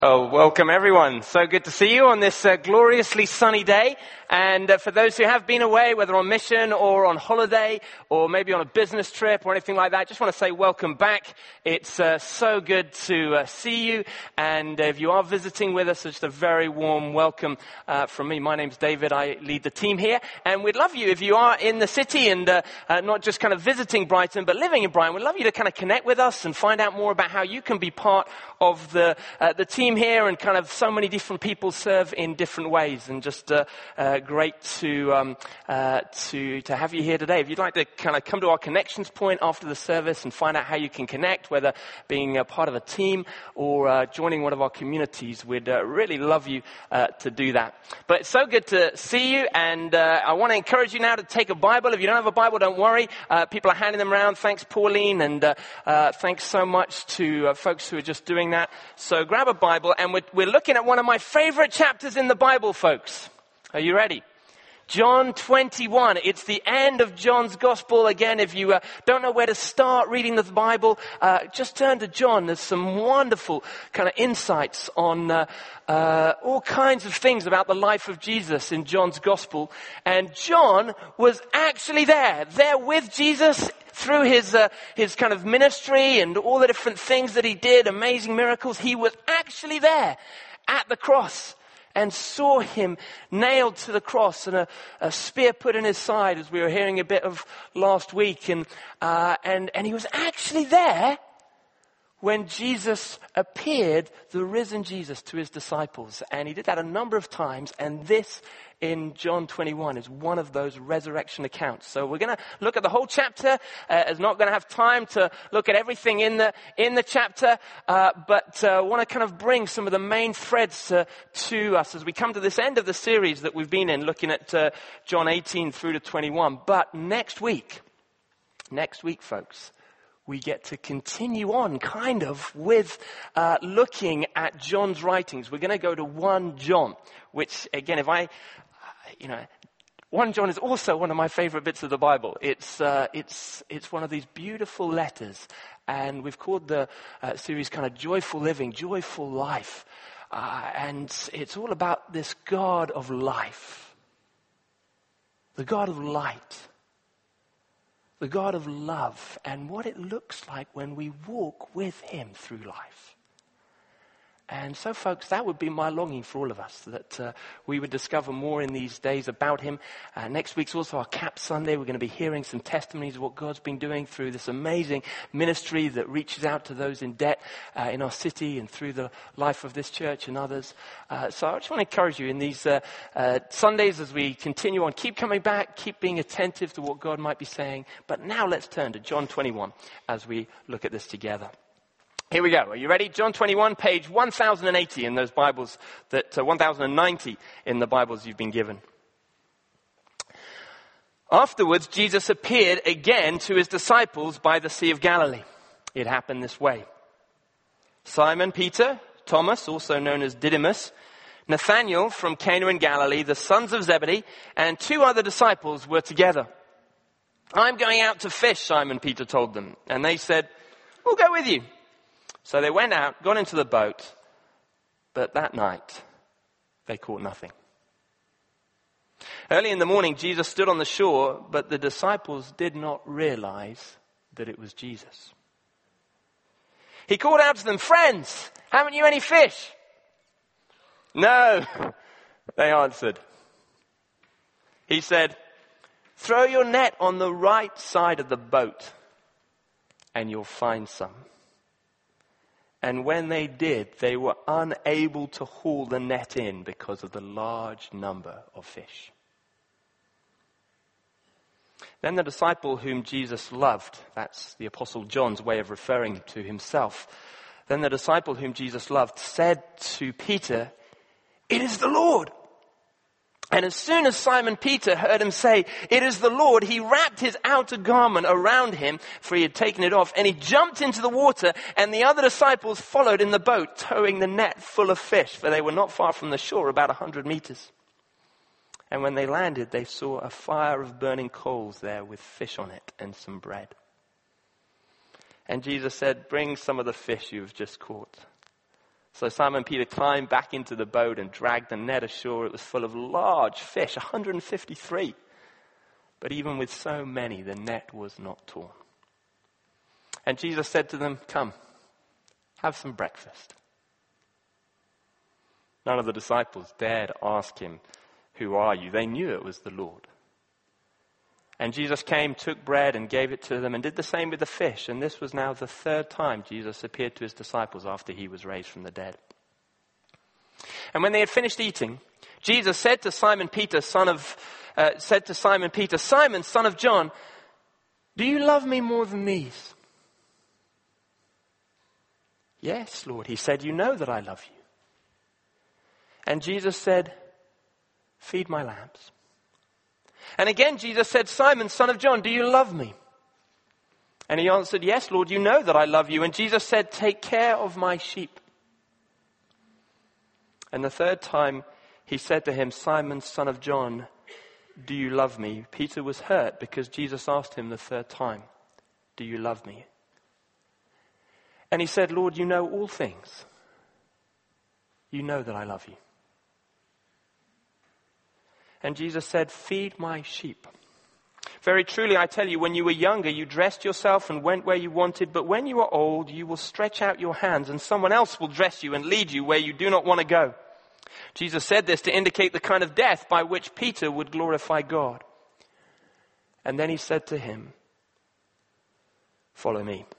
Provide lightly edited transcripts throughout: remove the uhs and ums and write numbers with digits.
Oh, welcome everyone. So good to see you on this gloriously sunny day. And for those who have been away, whether on mission or on holiday or maybe on a business trip or anything like that, just want to say welcome back. It's so good to see you. And if you are visiting with us, just a very warm welcome from me. My name's David. I lead the team here. And we'd love you, if you are in the city and not just kind of visiting Brighton, but living in Brighton, we'd love you to kind of connect with us and find out more about how you can be part of the team here, and kind of so many different people serve in different ways, and just great to have you here today. If you'd like to kind of come to our connections point after the service and find out how you can connect, whether being a part of a team or joining one of our communities, we'd really love you to do that. But it's so good to see you, and I want to encourage you now to take a Bible. If you don't have a Bible, don't worry. People are handing them around. Thanks, Pauline, and thanks so much to folks who are just doing that. So grab a Bible, and we're looking at one of my favorite chapters in the Bible, folks. Are you ready? John 21. It's the end of John's Gospel. Again, if you don't know where to start reading the Bible, just turn to John. There's some wonderful kind of insights on all kinds of things about the life of Jesus in John's Gospel. And John was actually there with Jesus through his kind of ministry and all the different things that he did, amazing miracles. He was actually there at the cross and saw him nailed to the cross and a spear put in his side, as we were hearing a bit of last week. And he was actually there when Jesus appeared, the risen Jesus, to his disciples. And he did that a number of times, and this in John 21 is one of those resurrection accounts. So we're going to look at the whole chapter. It's not going to have time to look at everything in the chapter, but want to kind of bring some of the main threads to us as we come to this end of the series that we've been in, looking at John 18 through to 21. But next week, folks, we get to continue on kind of with looking at John's writings. We're going to go to 1 John, which again, 1 John is also one of my favorite bits of the Bible. It's one of these beautiful letters, and we've called the series kind of Joyful Living, Joyful Life. And it's all about this God of life, the God of light, the God of love, and what it looks like when we walk with him through life. And so, folks, that would be my longing for all of us, that we would discover more in these days about him. Next week's also our Cap Sunday. We're going to be hearing some testimonies of what God's been doing through this amazing ministry that reaches out to those in debt in our city and through the life of this church and others. So I just want to encourage you in these Sundays as we continue on. Keep coming back, keep being attentive to what God might be saying. But now let's turn to John 21 as we look at this together. Here we go. Are you ready? John 21, page 1080 in those Bibles, 1090 in the Bibles you've been given. Afterwards, Jesus appeared again to his disciples by the Sea of Galilee. It happened this way. Simon Peter, Thomas, also known as Didymus, Nathanael from Cana in Galilee, the sons of Zebedee, and 2 other disciples were together. I'm going out to fish, Simon Peter told them. And they said, we'll go with you. So they went out, got into the boat, but that night they caught nothing. Early in the morning, Jesus stood on the shore, but the disciples did not realize that it was Jesus. He called out to them, friends, haven't you any fish? No, they answered. He said, throw your net on the right side of the boat and you'll find some. And when they did, they were unable to haul the net in because of the large number of fish. Then the disciple whom Jesus loved, that's the Apostle John's way of referring to himself. Then the disciple whom Jesus loved said to Peter, it is the Lord. And as soon as Simon Peter heard him say, it is the Lord, he wrapped his outer garment around him, for he had taken it off, and he jumped into the water, and the other disciples followed in the boat, towing the net full of fish, for they were not far from the shore, about 100 meters. And when they landed, they saw a fire of burning coals there with fish on it and some bread. And Jesus said, bring some of the fish you have just caught. So Simon Peter climbed back into the boat and dragged the net ashore. It was full of large fish, 153. But even with so many, the net was not torn. And Jesus said to them, "Come, have some breakfast." None of the disciples dared ask him, "Who are you?" They knew it was the Lord. And Jesus came, took bread and gave it to them and did the same with the fish. And this was now the third time Jesus appeared to his disciples after he was raised from the dead. And when they had finished eating, Jesus said to Simon Peter, Simon, son of John, "Do you love me more than these?" "Yes, Lord," he said, "you know that I love you." And Jesus said, "Feed my lambs." And again Jesus said, "Simon, son of John, do you love me?" And he answered, "Yes, Lord, you know that I love you." And Jesus said, "Take care of my sheep." And the third time he said to him, "Simon, son of John, do you love me?" Peter was hurt because Jesus asked him the third time, "Do you love me?" And he said, "Lord, you know all things. You know that I love you." And Jesus said, "Feed my sheep. Very truly, I tell you, when you were younger, you dressed yourself and went where you wanted. But when you are old, you will stretch out your hands and someone else will dress you and lead you where you do not want to go." Jesus said this to indicate the kind of death by which Peter would glorify God. And then he said to him, "Follow me."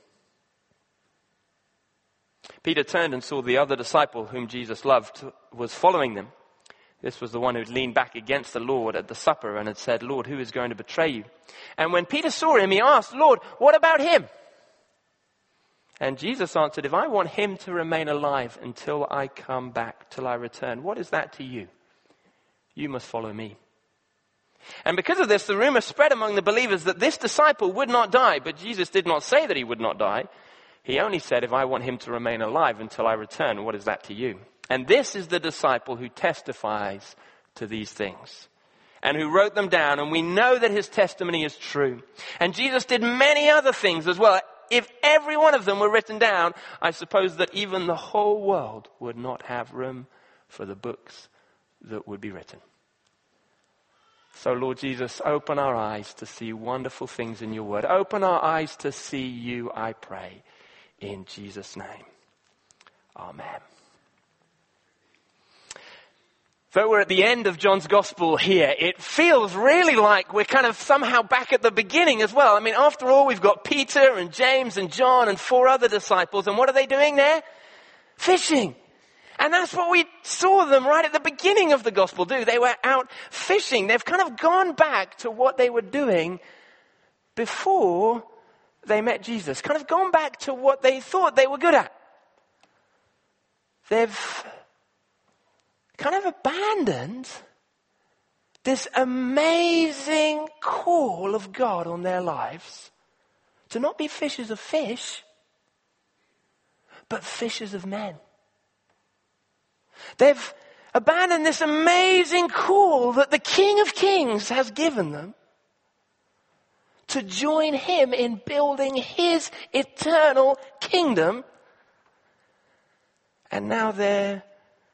Peter turned and saw the other disciple whom Jesus loved was following them. This was the one who had leaned back against the Lord at the supper and had said, "Lord, who is going to betray you?" And when Peter saw him, he asked, "Lord, what about him?" And Jesus answered, "If I want him to remain alive until I come back, till I return, what is that to you? You must follow me." And because of this, the rumor spread among the believers that this disciple would not die. But Jesus did not say that he would not die. He only said, "If I want him to remain alive until I return, what is that to you?" And this is the disciple who testifies to these things and who wrote them down. And we know that his testimony is true. And Jesus did many other things as well. If every one of them were written down, I suppose that even the whole world would not have room for the books that would be written. So, Lord Jesus, open our eyes to see wonderful things in your word. Open our eyes to see you, I pray, in Jesus' name. Amen. Though we're at the end of John's gospel here, it feels really like we're kind of somehow back at the beginning as well. I mean, after all, we've got Peter and James and John and 4 other disciples. And what are they doing there? Fishing. And that's what we saw them right at the beginning of the gospel do. They were out fishing. They've kind of gone back to what they were doing before they met Jesus. Kind of gone back to what they thought they were good at. They've kind of abandoned this amazing call of God on their lives to not be fishers of fish, but fishers of men. They've abandoned this amazing call that the King of Kings has given them to join him in building his eternal kingdom. And now they're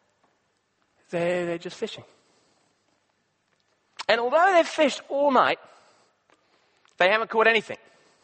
just fishing. And although they've fished all night, they haven't caught anything.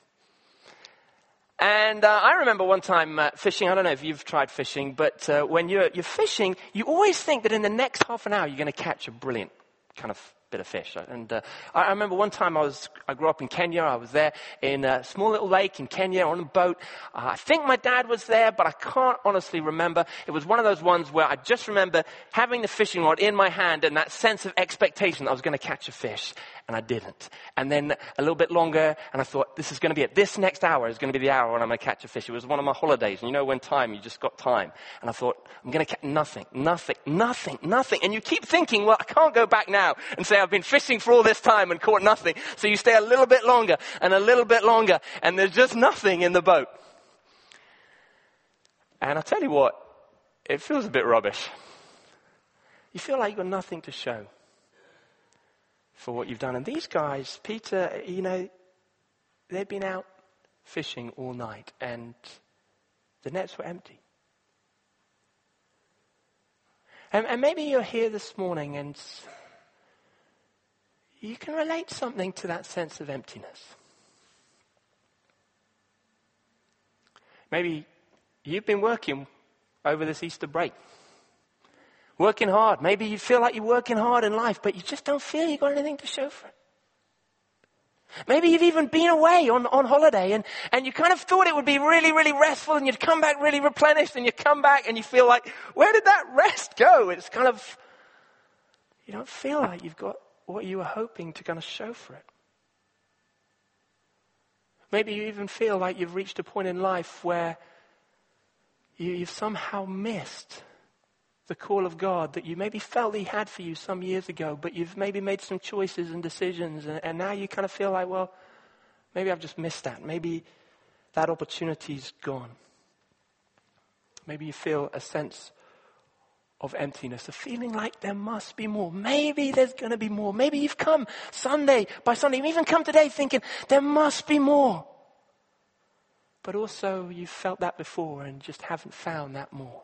And I remember one time fishing. I don't know if you've tried fishing, but when you're fishing, you always think that in the next half an hour you're going to catch a brilliant kind of bit of fish. And I remember one time I grew up in Kenya. I was there in a small little lake in Kenya on a boat. I think my dad was there, but I can't honestly remember. It was one of those ones where I just remember having the fishing rod in my hand and that sense of expectation that I was going to catch a fish. And I didn't. And then a little bit longer, and I thought, this is going to be it. This next hour is going to be the hour when I'm going to catch a fish. It was one of my holidays. And you know when you just got time. And I thought, I'm going to catch nothing. And you keep thinking, well, I can't go back now and say I've been fishing for all this time and caught nothing. So you stay a little bit longer and a little bit longer, and there's just nothing in the boat. And I tell you what, it feels a bit rubbish. You feel like you've got nothing to show for what you've done. And these guys, Peter, they'd been out fishing all night and the nets were empty. And maybe you're here this morning and you can relate something to that sense of emptiness. Maybe you've been working over this Easter break. Working hard. Maybe you feel like you're working hard in life, but you just don't feel you've got anything to show for it. Maybe you've even been away on holiday and you kind of thought it would be really, really restful and you'd come back really replenished and you come back and you feel like, where did that rest go? It's kind of, you don't feel like you've got what you were hoping to kind of show for it. Maybe you even feel like you've reached a point in life where you've somehow missed the call of God that you maybe felt He had for you some years ago, but you've maybe made some choices and decisions, and now you kind of feel like, well, maybe I've just missed that. Maybe that opportunity's gone. Maybe you feel a sense of emptiness, a feeling like there must be more. Maybe there's going to be more. Maybe you've come Sunday by Sunday, you've even come today thinking there must be more. But also you've felt that before and just haven't found that more.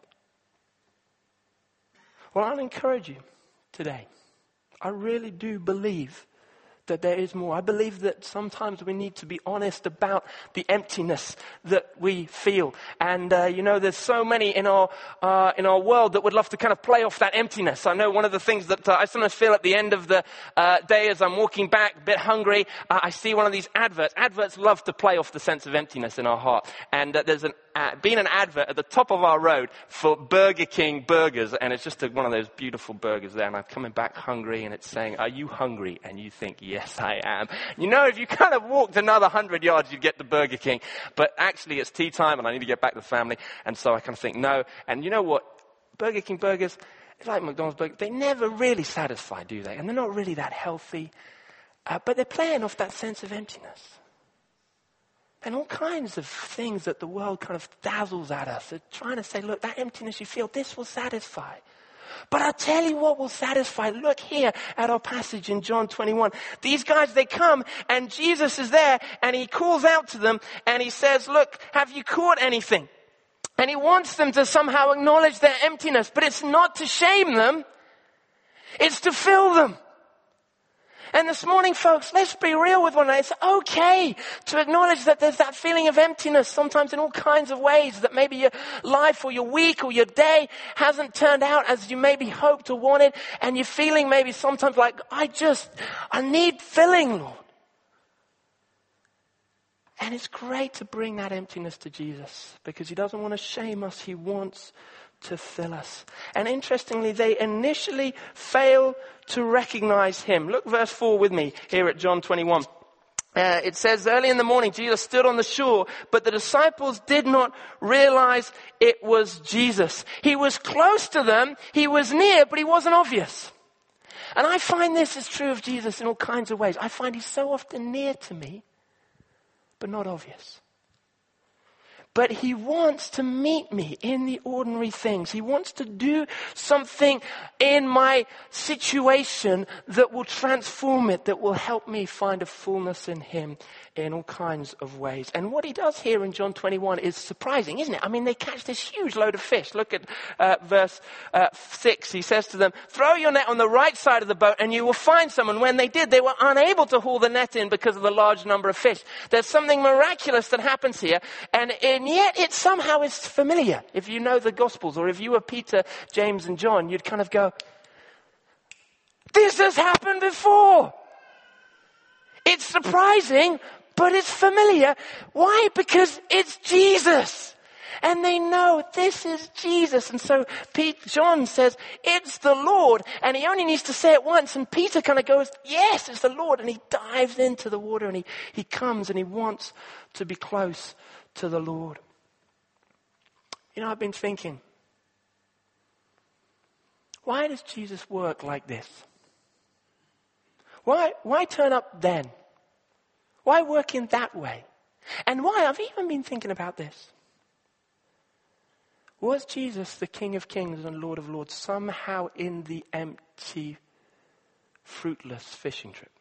Well, I'll encourage you today. I really do believe that there is more. I believe that sometimes we need to be honest about the emptiness that we feel. And, there's so many in our world that would love to kind of play off that emptiness. I know one of the things that I sometimes feel at the end of the day as I'm walking back, a bit hungry, I see one of these adverts. Adverts love to play off the sense of emptiness in our heart. And there's been an advert at the top of our road for Burger King burgers. And it's just one of those beautiful burgers there. And I'm coming back hungry and it's saying, are you hungry? And you think, yes, I am. If you kind of walked another 100 yards, you'd get to Burger King. But actually, it's tea time and I need to get back to the family. And so I kind of think, no. And you know what? Burger King burgers, it's like McDonald's burgers. They never really satisfy, do they? And they're not really that healthy. But they're playing off that sense of emptiness. And all kinds of things that the world kind of dazzles at us. They're trying to say, look, that emptiness you feel, this will satisfy. But I'll tell you what will satisfy. Look here at our passage in John 21. These guys, they come and Jesus is there and He calls out to them and He says, look, have you caught anything? And He wants them to somehow acknowledge their emptiness. But it's not to shame them. It's to fill them. And this morning, folks, let's be real with one another. It's okay to acknowledge that there's that feeling of emptiness, sometimes in all kinds of ways, that maybe your life or your week or your day hasn't turned out as you maybe hoped or wanted, and you're feeling maybe sometimes like, I need filling, Lord. And it's great to bring that emptiness to Jesus, because He doesn't want to shame us. He wants to fill us. And interestingly, they initially fail to recognize Him. Look verse 4 with me here at John 21. It says, early in the morning, Jesus stood on the shore, but the disciples did not realize it was Jesus. He was close to them, He was near, but He wasn't obvious. And I find this is true of Jesus in all kinds of ways. I find He's so often near to me, but not obvious. But He wants to meet me in the ordinary things. He wants to do something in my situation that will transform it, that will help me find a fullness in Him in all kinds of ways. And what He does here in John 21 is surprising, isn't it? I mean, they catch this huge load of fish. Look at verse 6. He says to them, throw your net on the right side of the boat and you will find some. And when they did, they were unable to haul the net in because of the large number of fish. There's something miraculous that happens here. And yet it somehow is familiar. If you know the Gospels, or if you were Peter, James and John, you'd kind of go, this has happened before. It's surprising, but it's familiar. Why? Because it's Jesus. And they know this is Jesus. And so John says, it's the Lord. And he only needs to say it once. And Peter kind of goes, yes, it's the Lord. And he dives into the water and he comes and he wants to be close to the Lord. I've been thinking, why does Jesus work like this? Why turn up then? Why work in that way? And why? I've even been thinking about this. Was Jesus, the King of Kings and Lord of Lords, somehow in the empty, fruitless fishing trip?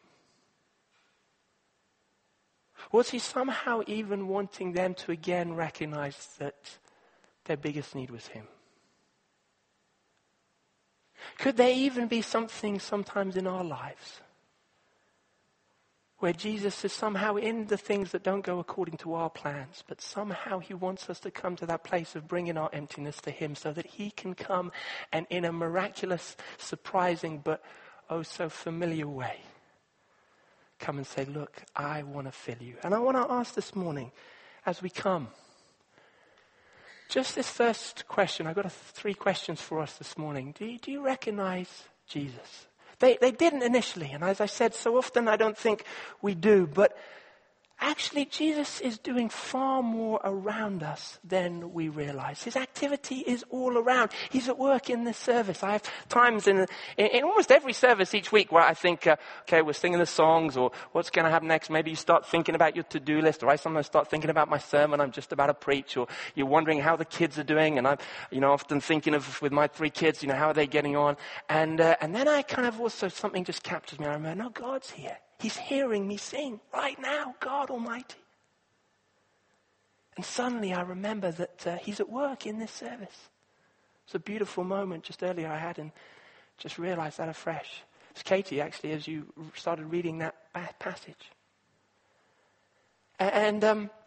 Was He somehow even wanting them to again recognize that their biggest need was Him? Could there even be something sometimes in our lives where Jesus is somehow in the things that don't go according to our plans, but somehow he wants us to come to that place of bringing our emptiness to him so that he can come and in a miraculous, surprising, but oh so familiar way, come and say, look, I want to fill you. And I want to ask this morning, as we come, just this first question. I've got 3 questions for us this morning. Do you recognize Jesus? They didn't initially, and as I said, so often I don't think we do, but actually Jesus is doing far more around us than we realize. His activity is all around. He's at work in this service. I have times in almost every service each week where I think, okay, we're singing the songs, or what's going to happen next? Maybe you start thinking about your to-do list, or I sometimes start thinking about my sermon I'm just about to preach, or you're wondering how the kids are doing, and I'm, often thinking of, with my 3 kids, how are they getting on? And then I kind of also, something just captures me. I remember, no, God's here. He's hearing me sing right now, God Almighty. And suddenly I remember that he's at work in this service. It's a beautiful moment just earlier I had, and just realized that afresh. It's Katie, actually, as you started reading that passage. And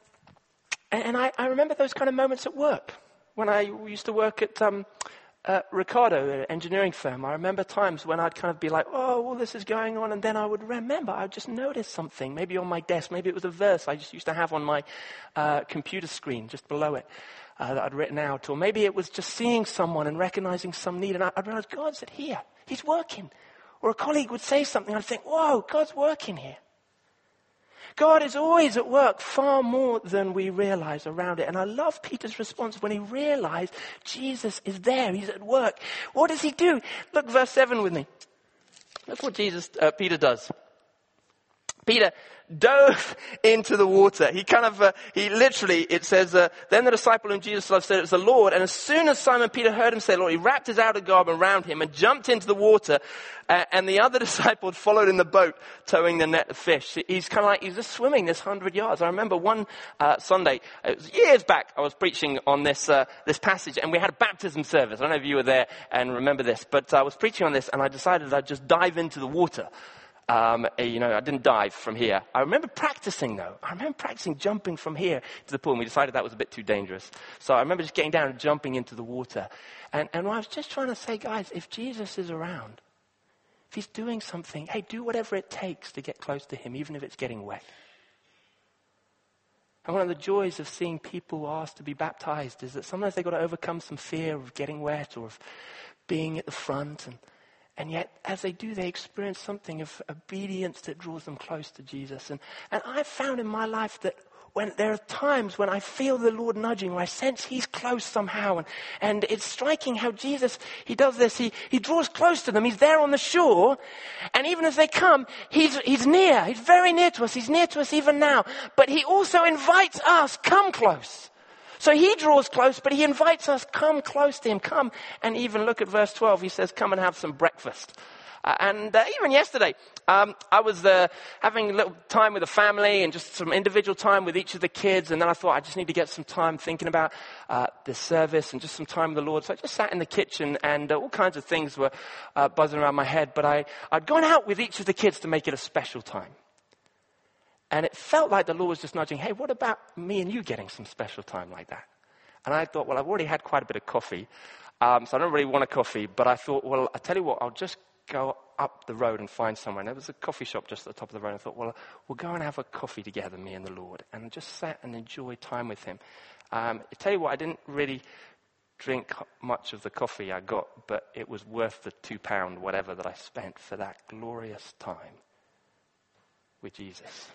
I remember those kind of moments at work. When I used to work at Ricardo, an engineering firm, I remember times when I'd kind of be like, oh, all this is going on, and then I would remember, I'd just notice something, maybe on my desk, maybe it was a verse I just used to have on my computer screen just below it that I'd written out, or maybe it was just seeing someone and recognizing some need, and I'd realize God's here, he's working. Or a colleague would say something, I'd think, whoa, God's working here. God is always at work far more than we realize around it. And I love Peter's response when he realized Jesus is there. He's at work. What does he do? Look, verse 7 with me. Look what Peter does. Peter dove into the water. He literally, it says, then the disciple whom Jesus loved said it was the Lord. And as soon as Simon Peter heard him say Lord, he wrapped his outer garment around him and jumped into the water. And the other disciple had followed in the boat, towing the net of fish. He's just swimming this 100 yards. I remember one Sunday, it was years back, I was preaching on this passage, and we had a baptism service. I don't know if you were there and remember this, but I was preaching on this, and I decided I'd just dive into the water. I didn't dive from here. I remember practicing, though. I remember practicing jumping from here to the pool, and we decided that was a bit too dangerous. So I remember just getting down and jumping into the water. And I was just trying to say, guys, if Jesus is around, if he's doing something, hey, do whatever it takes to get close to him, even if it's getting wet. And one of the joys of seeing people asked to be baptized is that sometimes they've got to overcome some fear of getting wet or of being at the front. And yet, as they do, they experience something of obedience that draws them close to Jesus. And I've found in my life that when there are times when I feel the Lord nudging, where I sense he's close somehow. And it's striking how Jesus, he does this. He draws close to them. He's there on the shore. And even as they come, he's near. He's very near to us. He's near to us even now. But he also invites us, come close. So he draws close, but he invites us, come close to him, come. And even look at verse 12. He says, come and have some breakfast. Even yesterday, I was having a little time with the family and just some individual time with each of the kids. And then I thought I just need to get some time thinking about this service and just some time with the Lord. So I just sat in the kitchen, and all kinds of things were buzzing around my head. But I'd gone out with each of the kids to make it a special time. And it felt like the Lord was just nudging, hey, what about me and you getting some special time like that? And I thought, well, I've already had quite a bit of coffee, so I don't really want a coffee. But I thought, well, I tell you what, I'll just go up the road and find somewhere. And there was a coffee shop just at the top of the road. I thought, well, we'll go and have a coffee together, me and the Lord. And just sat and enjoy time with him. I tell you what, I didn't really drink much of the coffee I got, but it was worth the £2 whatever that I spent for that glorious time with Jesus.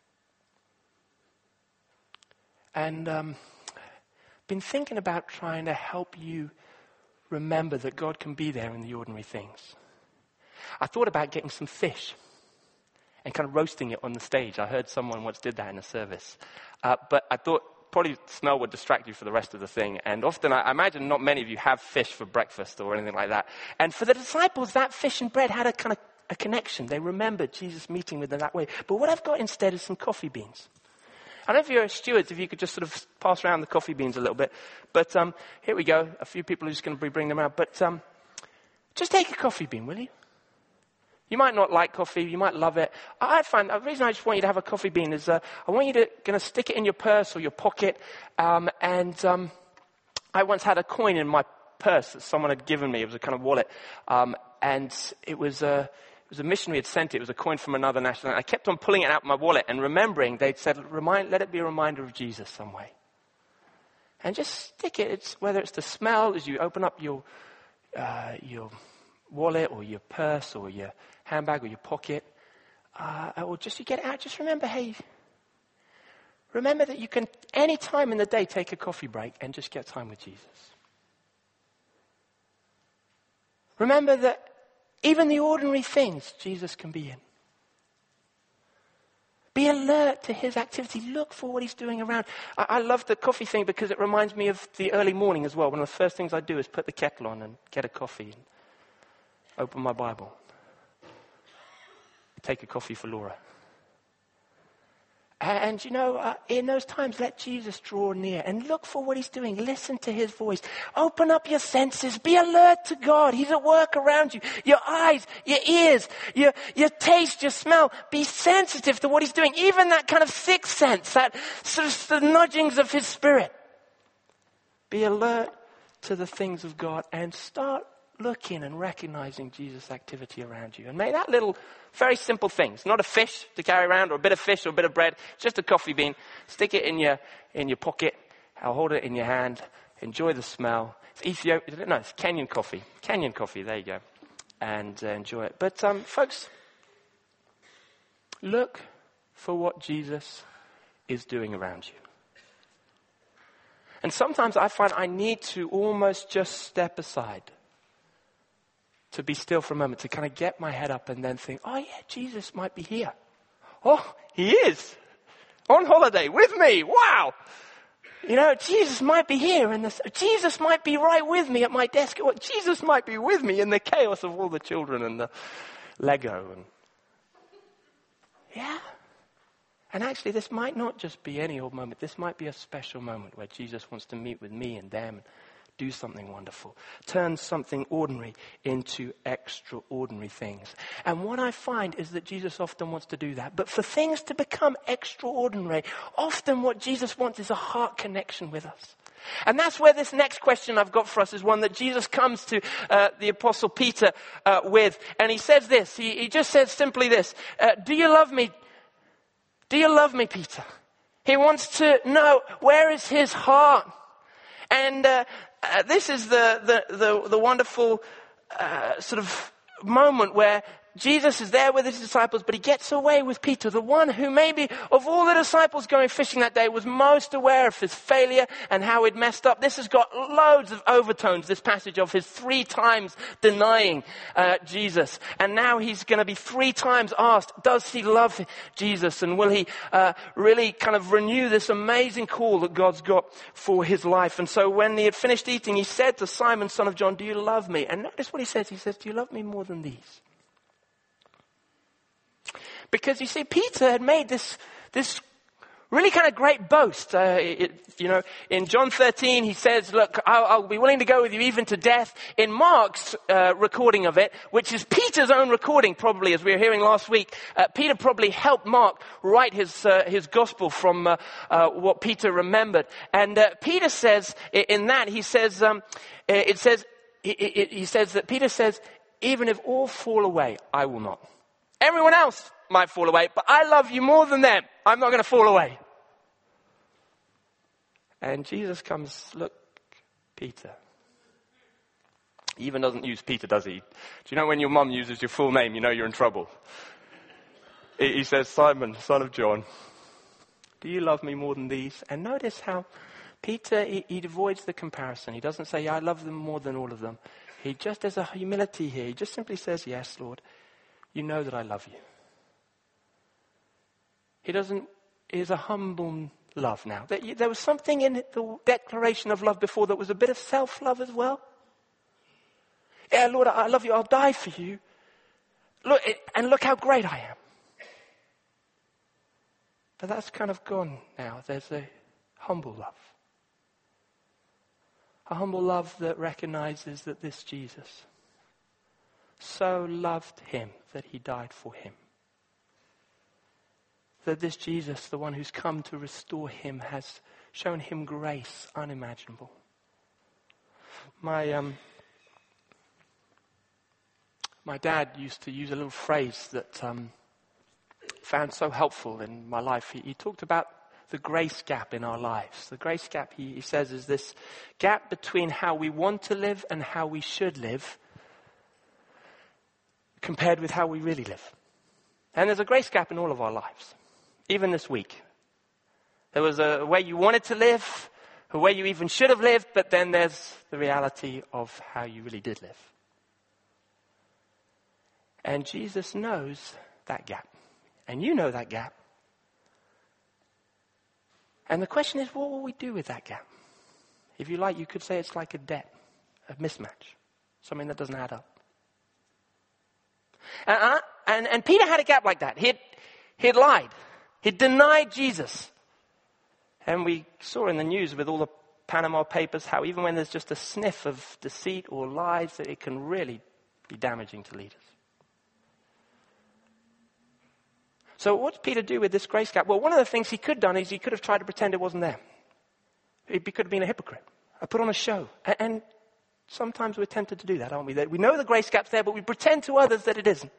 And been thinking about trying to help you remember that God can be there in the ordinary things. I thought about getting some fish and kind of roasting it on the stage. I heard someone once did that in a service. But I thought probably smell would distract you for the rest of the thing. And often, I imagine not many of you have fish for breakfast or anything like that. And for the disciples, that fish and bread had a kind of a connection. They remembered Jesus meeting with them that way. But what I've got instead is some coffee beans. I don't know if you're stewards, if you could just sort of pass around the coffee beans a little bit. But here we go. A few people are just going to be bringing them out. But Just take a coffee bean, will you? You might not like coffee. You might love it. I find the reason I just want you to have a coffee bean is I want you to stick it in your purse or your pocket. I once had a coin in my purse that someone had given me. It was a kind of wallet. And it was a missionary had sent it. It was a coin from another national. I kept on pulling it out of my wallet and remembering they'd said, let it be a reminder of Jesus some way. And just stick it. Whether it's the smell as you open up your wallet or your purse or your handbag or your pocket, or just you get it out, just remember that you can any time in the day take a coffee break and just get time with Jesus. Remember that even the ordinary things Jesus can be in. Be alert to his activity. Look for what he's doing around. I love the coffee thing because it reminds me of the early morning as well. One of the first things I do is put the kettle on and get a coffee and open my Bible. Take a coffee for Laura. And in those times, let Jesus draw near and look for what he's doing. Listen to his voice. Open up your senses. Be alert to God. He's at work around you. Your eyes, your ears, your taste, your smell. Be sensitive to what he's doing. Even that kind of sixth sense, that sort of the nudgings of his spirit. Be alert to the things of God and start looking and recognizing Jesus' activity around you. And may that little, very simple things, not a fish to carry around or a bit of fish or a bit of bread, just a coffee bean. Stick it in your pocket. I'll hold it in your hand. Enjoy the smell. It's Kenyan coffee. Kenyan coffee, there you go. And enjoy it. But folks, look for what Jesus is doing around you. And sometimes I find I need to almost just step aside to be still for a moment, to kind of get my head up and then think, oh yeah, Jesus might be here. Oh, he is. On holiday with me. Wow. Jesus might be here. Jesus might be right with me at my desk. Jesus might be with me in the chaos of all the children and the Lego. Yeah. And actually, this might not just be any old moment. This might be a special moment where Jesus wants to meet with me and them. Do something wonderful. Turn something ordinary into extraordinary things. And what I find is that Jesus often wants to do that. But for things to become extraordinary, often what Jesus wants is a heart connection with us. And that's where this next question I've got for us is one that Jesus comes to the Apostle Peter with. And he says this. He just says simply this. Do you love me? Do you love me, Peter? He wants to know, where is his heart? And this is the wonderful sort of moment where Jesus is there with his disciples, but he gets away with Peter, the one who maybe of all the disciples going fishing that day was most aware of his failure and how he'd messed up. This has got loads of overtones, this passage of his 3 times denying Jesus. And now he's going to be 3 times asked, does he love Jesus? And will he really kind of renew this amazing call that God's got for his life? And so when he had finished eating, he said to Simon, son of John, do you love me? And notice what he says. He says, do you love me more than these? Because you see, Peter had made this really kind of great boast. In John 13, he says, look, I'll be willing to go with you even to death. In Mark's recording of it, which is Peter's own recording probably, as we were hearing last week, Peter probably helped Mark write his gospel from what Peter remembered. And Peter says, in that, he says, he says that Peter says, even if all fall away, I will not. Everyone else might fall away, but I love you more than them. I'm not going to fall away. And Jesus comes, look, Peter. He even doesn't use Peter, does he? Do you know when your mum uses your full name, you know you're in trouble? He says, Simon, son of John, do you love me more than these? And notice how Peter, he avoids the comparison. He doesn't say, I love them more than all of them. He just has a humility here. He just simply says, yes, Lord. You know that I love you. He is a humble love now. There was something in the declaration of love before that was a bit of self-love as well. Yeah, Lord, I love you. I'll die for you. Look how great I am. But that's kind of gone now. There's a humble love. A humble love that recognizes that this Jesus so loved him that he died for him. That this Jesus, the one who's come to restore him, has shown him grace unimaginable. My dad used to use a little phrase that found so helpful in my life. He talked about the grace gap in our lives. The grace gap, he says, is this gap between how we want to live and how we should live compared with how we really live. And there's a grace gap in all of our lives, even this week. There was a way you wanted to live, a way you even should have lived, but then there's the reality of how you really did live. And Jesus knows that gap. And you know that gap. And the question is, what will we do with that gap? If you like, you could say it's like a debt, a mismatch, something that doesn't add up. And Peter had a gap like that. He'd lied. He'd denied Jesus. And we saw in the news with all the Panama Papers how even when there's just a sniff of deceit or lies, that it can really be damaging to leaders. So what did Peter do with this grace gap? Well, one of the things he could have done is he could have tried to pretend it wasn't there. He could have been a hypocrite. I put on a show. And sometimes we're tempted to do that, aren't we? That we know the grace gap's there, but we pretend to others that it isn't.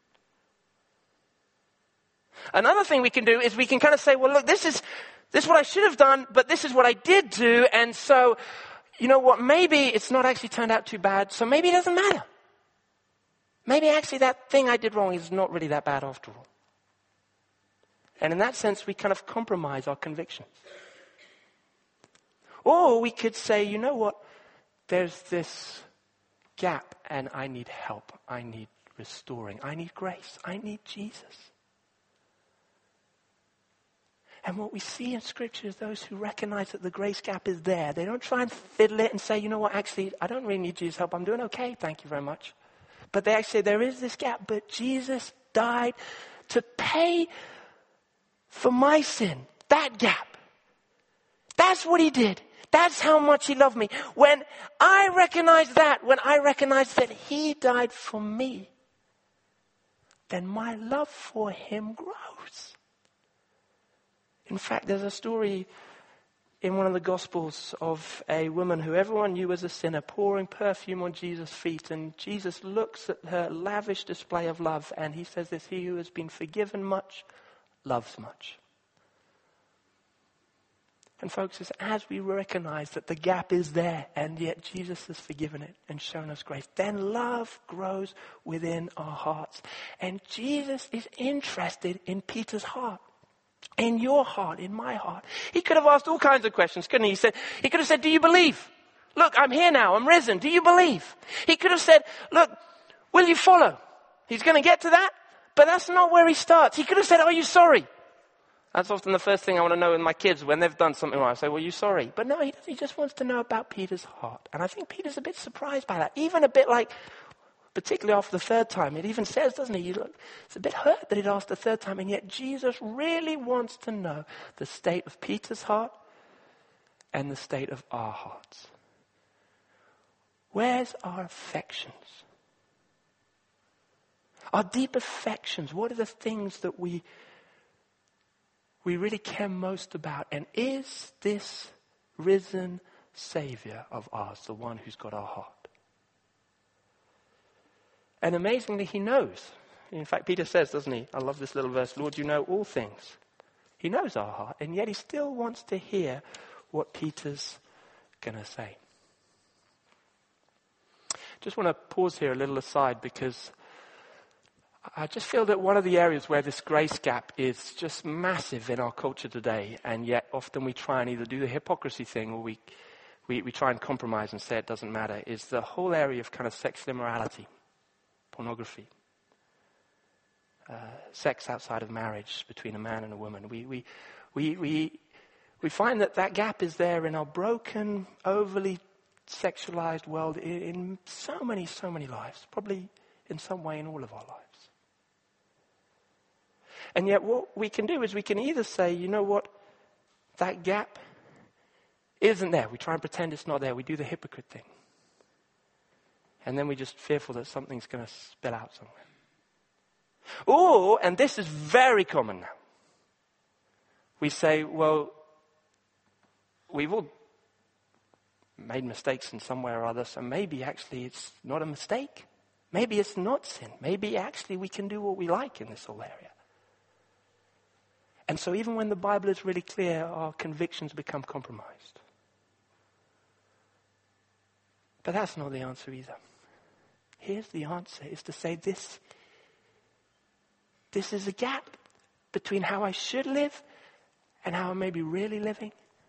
Another thing we can do is we can kind of say, well, look, this is what I should have done, but this is what I did do. And so, you know what, maybe it's not actually turned out too bad, so maybe it doesn't matter. Maybe actually that thing I did wrong is not really that bad after all. And in that sense, we kind of compromise our convictions. Or we could say, you know what, there's this gap and I need help. I need restoring. I need grace. I need Jesus. And what we see in Scripture is those who recognize that the grace gap is there. They don't try and fiddle it and say, you know what, actually, I don't really need Jesus' help. I'm doing okay, thank you very much. But they actually say, there is this gap, but Jesus died to pay for my sin. That gap. That's what he did. That's how much he loved me. When I recognize that, when I recognize that he died for me, then my love for him grows. In fact, there's a story in one of the Gospels of a woman who everyone knew was a sinner, pouring perfume on Jesus' feet. And Jesus looks at her lavish display of love and he says this, he who has been forgiven much, loves much. And folks, it's as we recognize that the gap is there and yet Jesus has forgiven it and shown us grace, then love grows within our hearts. And Jesus is interested in Peter's heart. In your heart, in my heart. He could have asked all kinds of questions, couldn't he? He could have said, do you believe? Look, I'm here now, I'm risen. Do you believe? He could have said, look, will you follow? He's going to get to that, but that's not where he starts. He could have said, are you sorry? That's often the first thing I want to know with my kids when they've done something wrong. I say, well, are you sorry? But no, he doesn't. He just wants to know about Peter's heart. And I think Peter's a bit surprised by that. Even a bit like, particularly after the third time, it even says, doesn't he? It's a bit hurt that he'd asked the third time, and yet Jesus really wants to know the state of Peter's heart and the state of our hearts. Where's our affections? Our deep affections, what are the things that we really care most about? And is this risen Savior of ours the one who's got our heart? And amazingly, he knows. In fact, Peter says, doesn't he? I love this little verse, Lord, you know all things. He knows our heart, and yet he still wants to hear what Peter's going to say. Just want to pause here a little aside because I just feel that one of the areas where this grace gap is just massive in our culture today, and yet often we try and either do the hypocrisy thing or we try and compromise and say it doesn't matter, is the whole area of kind of sexual immorality. Pornography, sex outside of marriage between a man and a woman. We find that gap is there in our broken, overly sexualized world in so many lives, probably in some way in all of our lives. And yet what we can do is we can either say, you know what, that gap isn't there. We try and pretend it's not there. We do the hypocrite thing. And then we're just fearful that something's going to spill out somewhere. Or, and this is very common now, we say, well, we've all made mistakes in some way or other, so maybe actually it's not a mistake. Maybe it's not sin. Maybe actually we can do what we like in this whole area. And so even when the Bible is really clear, our convictions become compromised. But that's not the answer either. Here's the answer, is to say this is a gap between how I should live and how I may be really living.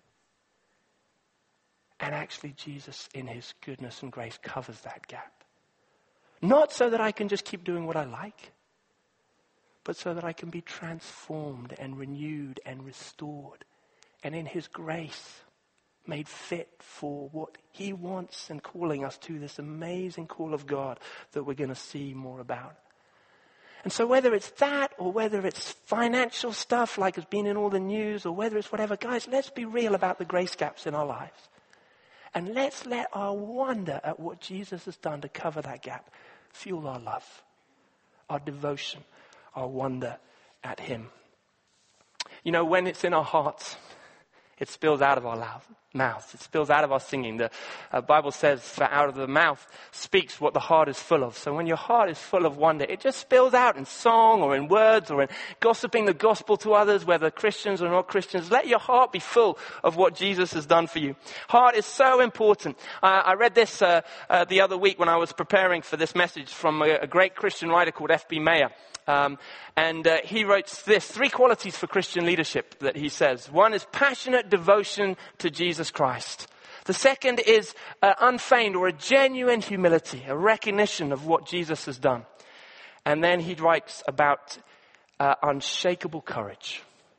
And actually Jesus, in his goodness and grace, covers that gap. Not so that I can just keep doing what I like, but so that I can be transformed and renewed and restored. And in his grace, made fit for what he wants and calling us to this amazing call of God that we're going to see more about. And so whether it's that or whether it's financial stuff like it's been in all the news or whether it's whatever, guys, let's be real about the grace gaps in our lives. And let's let our wonder at what Jesus has done to cover that gap fuel our love, our devotion, our wonder at him. You know, when it's in our hearts, it spills out of our mouths. It spills out of our singing. The Bible says that out of the mouth speaks what the heart is full of. So when your heart is full of wonder, it just spills out in song or in words or in gossiping the gospel to others, whether Christians or not Christians. Let your heart be full of what Jesus has done for you. Heart is so important. I read this the other week when I was preparing for this message from a great Christian writer called F.B. Meyer. He writes this, 3 qualities for Christian leadership that he says. One is passionate devotion to Jesus Christ. The second is unfeigned or a genuine humility, a recognition of what Jesus has done. And then he writes about unshakable courage.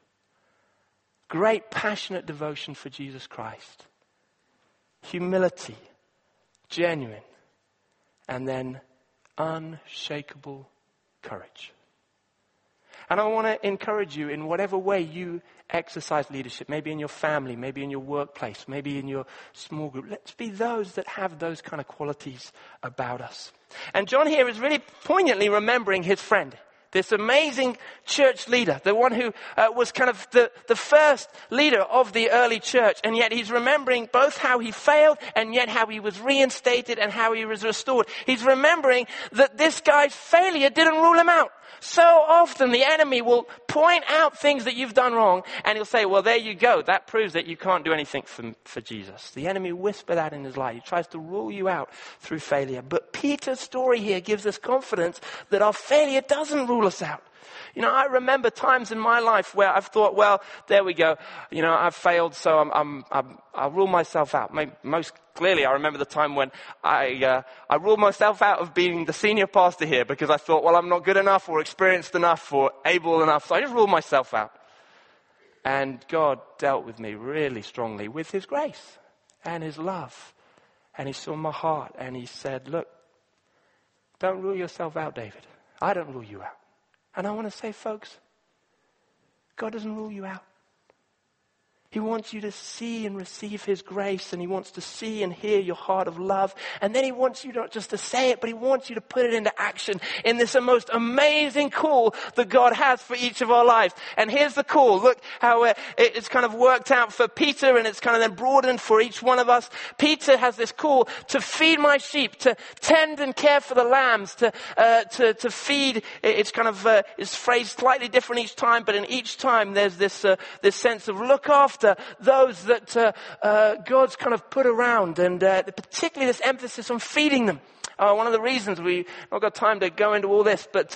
Great passionate devotion for Jesus Christ. Humility, genuine, and then unshakable courage. And I want to encourage you in whatever way you exercise leadership, maybe in your family, maybe in your workplace, maybe in your small group. Let's be those that have those kind of qualities about us. And John here is really poignantly remembering his friend, this amazing church leader, the one who was kind of the first leader of the early church. And yet he's remembering both how he failed and yet how he was reinstated and how he was restored. He's remembering that this guy's failure didn't rule him out. So often the enemy will point out things that you've done wrong and he'll say, well, there you go. That proves that you can't do anything for Jesus. The enemy whisper that in his life. He tries to rule you out through failure. But Peter's story here gives us confidence that our failure doesn't rule us out. You know, I remember times in my life where I've thought, well, there we go. You know, I've failed, so I'll rule myself out. Most clearly, I remember the time when I ruled myself out of being the senior pastor here because I thought, well, I'm not good enough or experienced enough or able enough. So I just ruled myself out. And God dealt with me really strongly with his grace and his love. And he saw my heart and he said, look, don't rule yourself out, David. I don't rule you out. And I want to say, folks, God doesn't rule you out. He wants you to see and receive his grace, and he wants to see and hear your heart of love. And then he wants you not just to say it, but he wants you to put it into action in this most amazing call that God has for each of our lives. And here's the call. Look how it's kind of worked out for Peter, and it's kind of then broadened for each one of us. Peter has this call to feed my sheep, to tend and care for the lambs, to feed. It's kind of it's phrased slightly different each time, but in each time there's this sense of look after those that God's kind of put around, and particularly this emphasis on feeding them. One of the reasons we've not got time to go into all this, but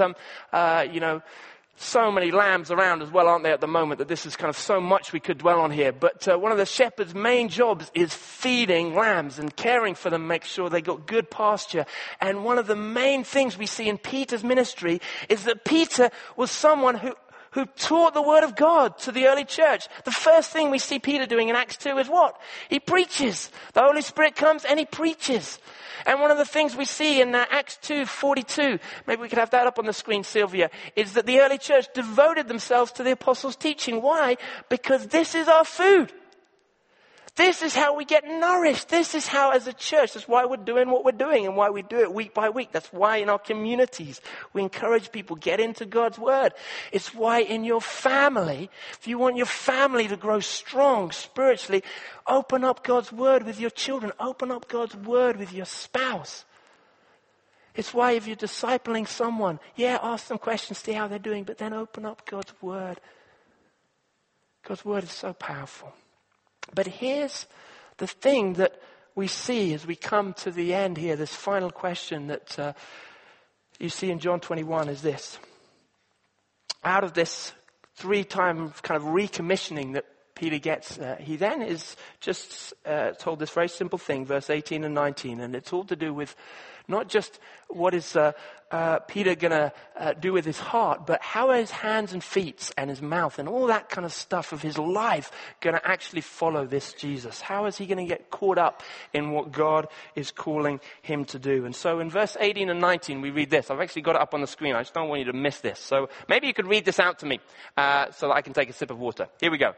so many lambs around as well, aren't there, at the moment, that this is kind of so much we could dwell on here. But one of the shepherd's main jobs is feeding lambs and caring for them, make sure they got good pasture. And one of the main things we see in Peter's ministry is that Peter was someone who taught the word of God to the early church. The first thing we see Peter doing in Acts 2 is what? He preaches. The Holy Spirit comes and he preaches. And one of the things we see in Acts 2:42, maybe we could have that up on the screen, Sylvia, is that the early church devoted themselves to the apostles' teaching. Why? Because this is our food. This is how we get nourished. This is how, as a church, that's why we're doing what we're doing and why we do it week by week. That's why in our communities we encourage people, get into God's word. It's why in your family, if you want your family to grow strong spiritually, open up God's word with your children. Open up God's word with your spouse. It's why if you're discipling someone, ask them questions, see how they're doing, but then open up God's word. God's word is so powerful. But here's the thing that we see as we come to the end here, this final question that you see in John 21 is this. Out of this 3-time kind of recommissioning that Peter gets, he then is just told this very simple thing, verse 18 and 19, and it's all to do with not just what is Peter going to do with his heart, but how are his hands and feet and his mouth and all that kind of stuff of his life going to actually follow this Jesus? How is he going to get caught up in what God is calling him to do? And so in verse 18 and 19, we read this. I've actually got it up on the screen. I just don't want you to miss this. So maybe you could read this out to me so that I can take a sip of water. Here we go.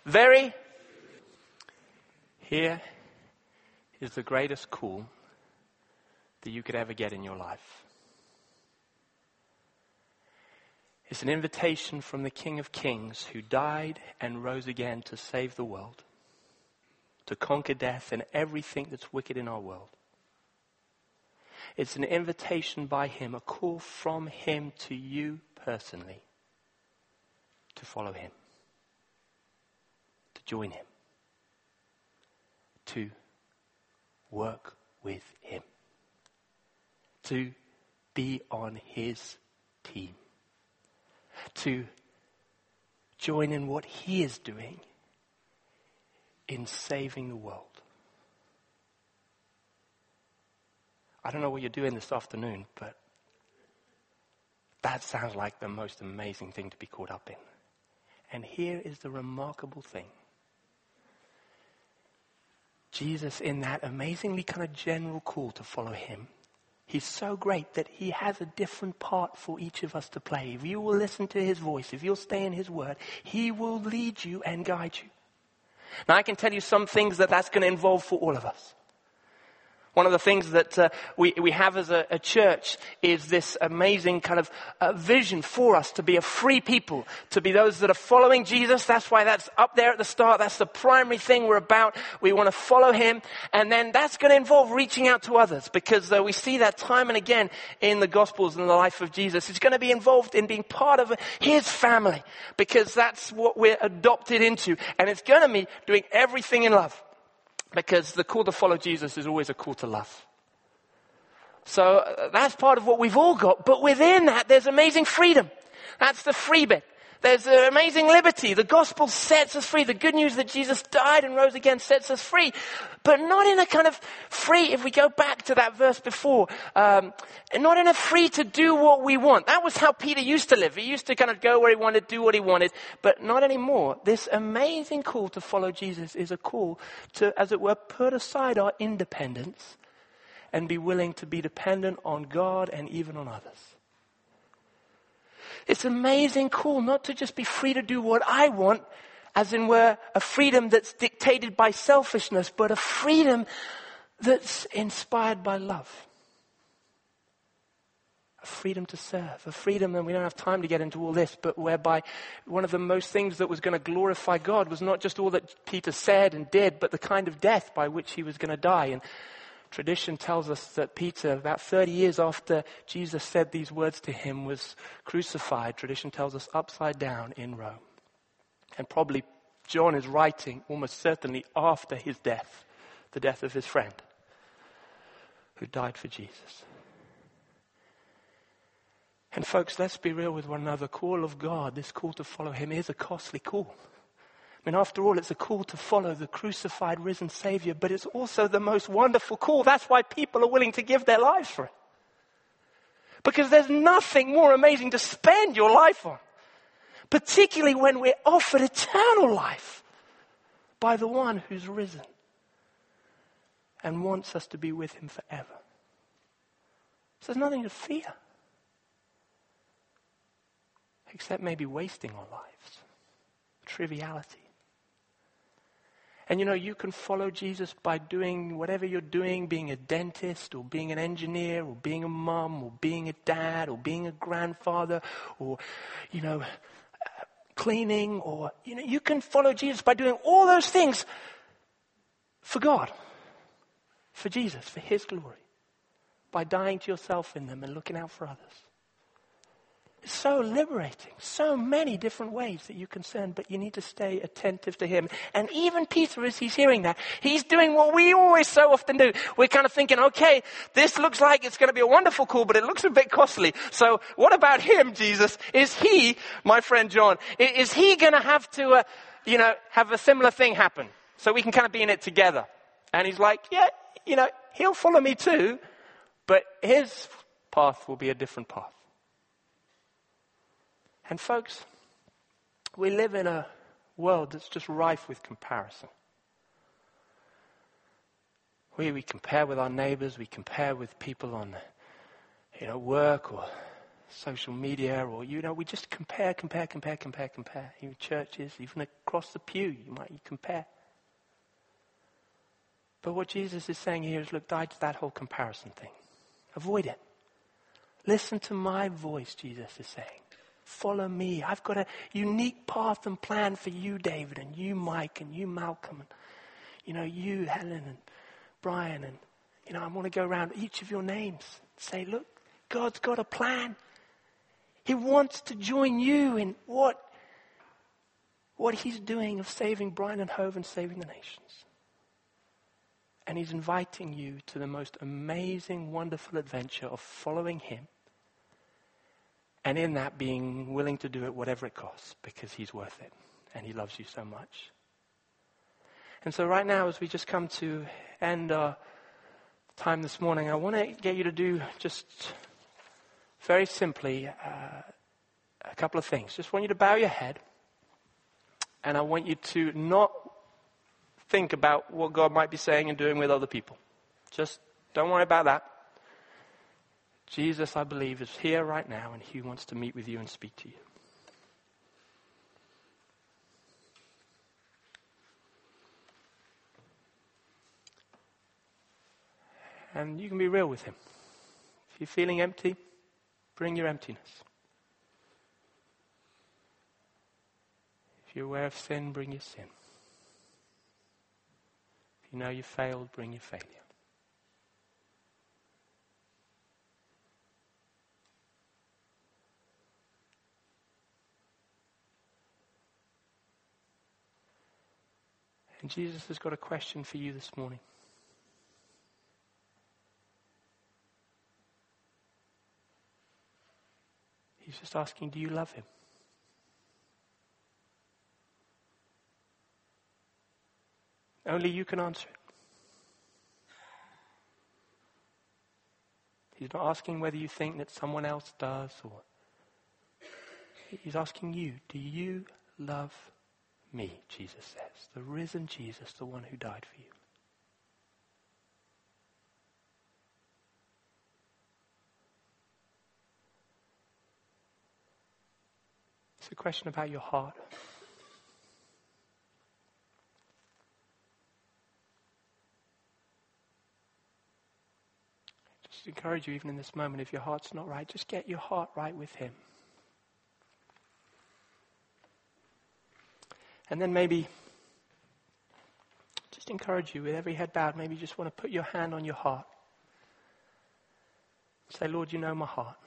Here is the greatest call that you could ever get in your life. It's an invitation from the King of Kings who died and rose again to save the world, to conquer death and everything that's wicked in our world. It's an invitation by him, a call from him to you personally to follow him, to join him, to work with him, to be on his team, to join in what he is doing in saving the world. I don't know what you're doing this afternoon, but that sounds like the most amazing thing to be caught up in. And here is the remarkable thing. Jesus, in that amazingly kind of general call to follow him, he's so great that he has a different part for each of us to play. If you will listen to his voice, if you'll stay in his word, he will lead you and guide you. Now I can tell you some things that's going to involve for all of us. One of the things that we have as a church is this amazing kind of vision for us to be a free people, to be those that are following Jesus. That's why that's up there at the start. That's the primary thing we're about. We want to follow him. And then that's going to involve reaching out to others, because we see that time and again in the Gospels and the life of Jesus. It's going to be involved in being part of his family, because that's what we're adopted into. And it's going to be doing everything in love. Because the call to follow Jesus is always a call to love. So that's part of what we've all got. But within that, there's amazing freedom. That's the free bit. There's amazing liberty. The gospel sets us free. The good news that Jesus died and rose again sets us free. But not in a kind of free, if we go back to that verse before, not in a free to do what we want. That was how Peter used to live. He used to kind of go where he wanted, do what he wanted. But not anymore. This amazing call to follow Jesus is a call to, as it were, put aside our independence and be willing to be dependent on God and even on others. It's amazing call not to just be free to do what I want, as in we're a freedom that's dictated by selfishness, but a freedom that's inspired by love. A freedom to serve, a freedom, and we don't have time to get into all this, but whereby one of the most things that was going to glorify God was not just all that Peter said and did, but the kind of death by which he was going to die. And tradition tells us that Peter, about 30 years after Jesus said these words to him, was crucified. Tradition tells us upside down in Rome. And probably John is writing almost certainly after his death, the death of his friend who died for Jesus. And folks, let's be real with one another. Call of God, this call to follow him is a costly call. I mean, after all, it's a call to follow the crucified, risen Savior, but it's also the most wonderful call. That's why people are willing to give their lives for it. Because there's nothing more amazing to spend your life on, particularly when we're offered eternal life by the one who's risen and wants us to be with him forever. So there's nothing to fear, except maybe wasting our lives, triviality. And you can follow Jesus by doing whatever you're doing, being a dentist or being an engineer or being a mum or being a dad or being a grandfather or, cleaning or, you can follow Jesus by doing all those things for God, for Jesus, for His glory, by dying to yourself in them and looking out for others. It's so liberating, so many different ways that you can sin, but you need to stay attentive to Him. And even Peter, as he's hearing that, he's doing what we always so often do. We're kind of thinking, okay, this looks like it's going to be a wonderful call, but it looks a bit costly. So what about Him, Jesus? Is He, my friend John, is He going to have to, have a similar thing happen? So we can kind of be in it together. And He's like, yeah, He'll follow me too, but His path will be a different path. And folks, we live in a world that's just rife with comparison. We compare with our neighbors, we compare with people on, work or social media, or, we just compare. Even churches, even across the pew, you compare. But what Jesus is saying here is, look, die to that whole comparison thing. Avoid it. Listen to my voice, Jesus is saying. Follow me. I've got a unique path and plan for you, David, and you, Mike, and you, Malcolm, and, you, Helen, and Brian, and, I want to go around each of your names and say, look, God's got a plan. He wants to join you in what He's doing of saving Brian and Hove and saving the nations. And He's inviting you to the most amazing, wonderful adventure of following Him. And in that, being willing to do it whatever it costs, because He's worth it. And He loves you so much. And so right now, as we just come to end our time this morning, I want to get you to do just very simply a couple of things. Just want you to bow your head. And I want you to not think about what God might be saying and doing with other people. Just don't worry about that. Jesus, I believe, is here right now, and He wants to meet with you and speak to you. And you can be real with Him. If you're feeling empty, bring your emptiness. If you're aware of sin, bring your sin. If you know you failed, bring your failure. And Jesus has got a question for you this morning. He's just asking, do you love Him? Only you can answer it. He's not asking whether you think that someone else does, or He's asking you, do you love me, Jesus says, the risen Jesus, the one who died for you. It's a question about your heart. Just encourage you, even in this moment, if your heart's not right, just get your heart right with Him. And then maybe just encourage you, with every head bowed, maybe you just want to put your hand on your heart. Say, Lord, you know my heart.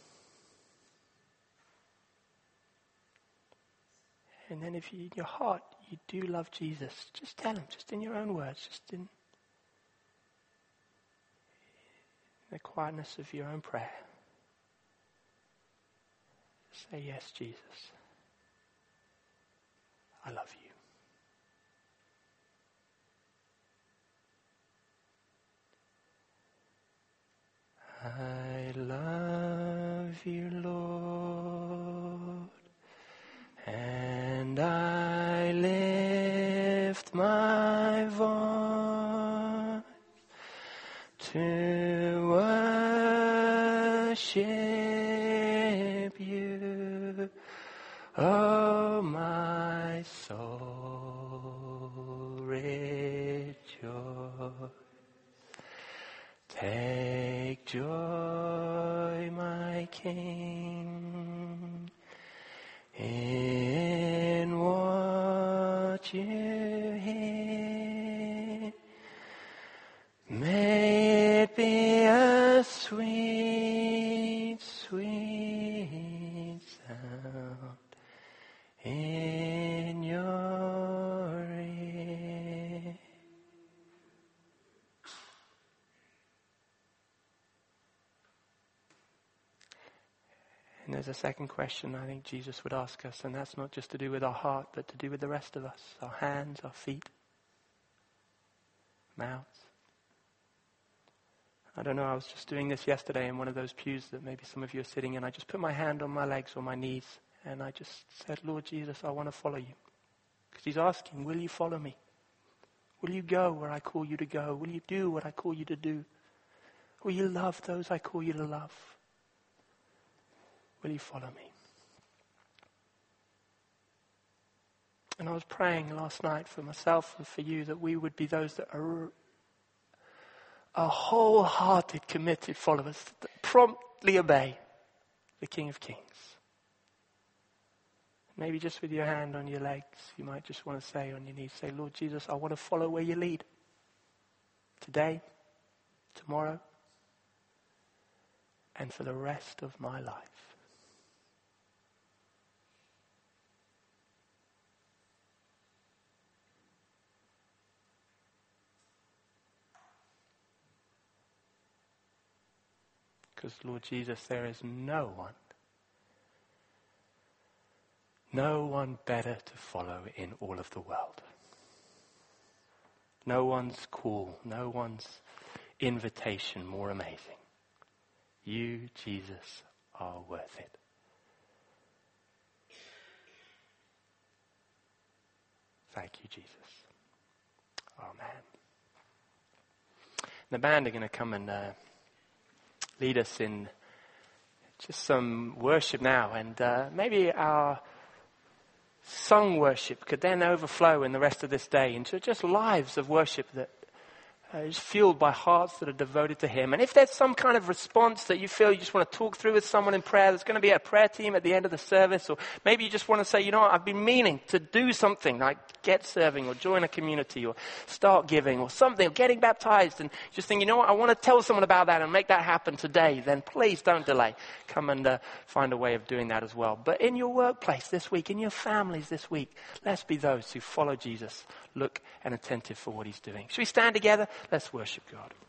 And then if in your heart you do love Jesus, just tell Him, just in your own words, just in the quietness of your own prayer. Say, yes, Jesus, I love you. I love you, Lord, and I lift my voice to worship you, oh my soul. Take joy, my King, in what you hear. May it be a sweet, sweet sound in your ear. And there's a second question I think Jesus would ask us, and that's not just to do with our heart, but to do with the rest of us, our hands, our feet, mouths. I don't know, I was just doing this yesterday in one of those pews that maybe some of you are sitting in. I just put my hand on my legs or my knees, and I just said, Lord Jesus, I want to follow you. Because he's asking, will you follow me? Will you go where I call you to go? Will you do what I call you to do? Will you love those I call you to love? Will you follow me? And I was praying last night for myself and for you that we would be those that are wholehearted, committed followers that promptly obey the King of Kings. Maybe just with your hand on your legs, you might just want to say on your knees, say, Lord Jesus, I want to follow where you lead. Today, tomorrow, and for the rest of my life. Because, Lord Jesus, there is no one better to follow in all of the world. No one's call, no one's invitation more amazing. You, Jesus, are worth it. Thank you, Jesus. Amen. The band are going to come and lead us in just some worship now, and maybe our sung worship could then overflow in the rest of this day into just lives of worship that is fueled by hearts that are devoted to Him. And if there's some kind of response that you feel you just want to talk through with someone in prayer, there's going to be a prayer team at the end of the service, or maybe you just want to say, you know what, I've been meaning to do something like get serving or join a community or start giving or something, or getting baptized, and just think, you know what, I want to tell someone about that and make that happen today, then please don't delay. Come and find a way of doing that as well. But in your workplace this week, in your families this week, let's be those who follow Jesus, look and attentive for what He's doing. Should we stand together? Let's worship God.